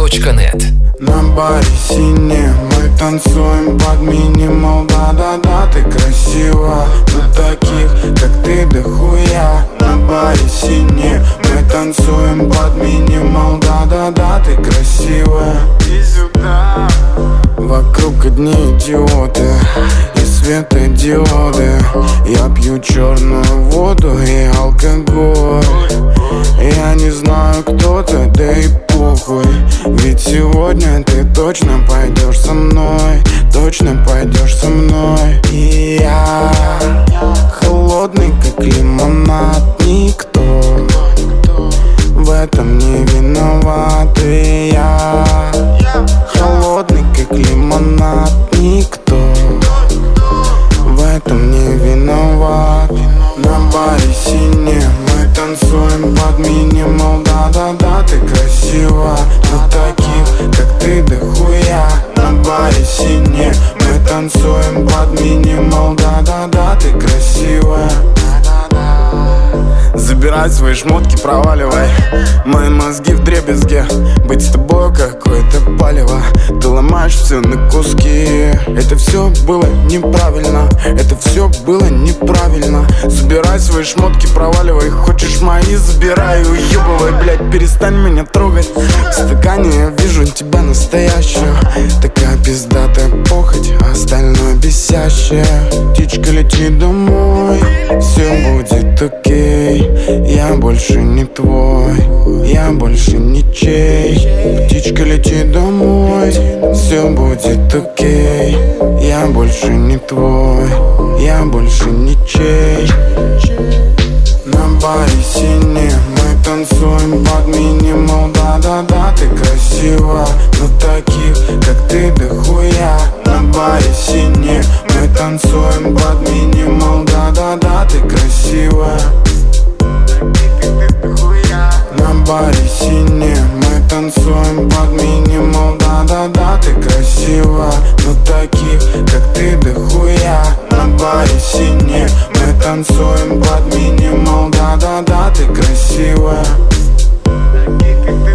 Радиомаяк.нет. На баре сине мы танцуем под минимал. Да-да-да, ты красива, но таких, как ты, дохуя. На баре сине мы танцуем под минимал. Да-да-да, ты красивая. И сюда. Вокруг одни идиоты и светодиоды. Я пью черную воду и алкоголь. Я не знаю, кто ты, да и похуй. Ведь сегодня ты точно пойдешь со мной. Точно пойдешь со мной. И я холодный, как лимонад. Никто в этом не виноват. И я холодный, как лимонад. Никто в этом не виноват. На баре сине мы танцуем под минимал. Да-да-да, ты красива, но таких, как ты, дохуя. На баре сине мы танцуем под минимал. Да-да-да, ты красивая. Забирай свои шмотки, проваливай. Мои мозги вдребезге. Быть с тобой какое-то палево. Ты ломаешь все на куски. Это все было неправильно. Это все было неправильно. Забирай свои шмотки, проваливай. Хочешь мои, забирай и уебывай. Блять, перестань меня трогать. В стакане я вижу тебя настоящую. Такая пиздатая похоть, а остальное бесящее. Птичка, лети домой, все будет окей. Я больше не твой, я больше ничей. Птичка, лети домой, все будет окей. Я больше не твой, я больше ничей. На баре сине мы танцуем под минимал. Да-да-да, ты красива, но таких, как ты, дохуя. На баре сине мы танцуем под минимал. Да-да-да, ты красивая. На баре сине мы танцуем под минимал. Да-да-да, ты красива, но таких, как ты, дохуя. На баре сине мы танцуем под минимал. Да-да-да, ты красивая.